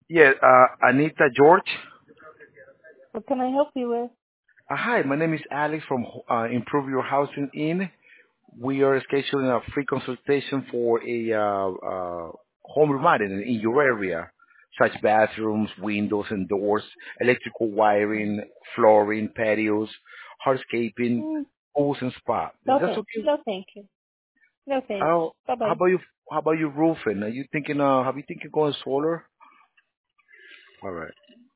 Yeah, Anita George. What can I help you with? Hi, my name is Alex from Improve Your Housing In. We are scheduling a free consultation for a home remodeling in your area, such bathrooms, windows and doors, electrical wiring, flooring, patios, hardscaping, Mm, pools and spa. That's okay. okay. No, thank you. No, thanks. How Bye how bye. about you? How about your roofing? Are you thinking? Have you thinking going solar? All right.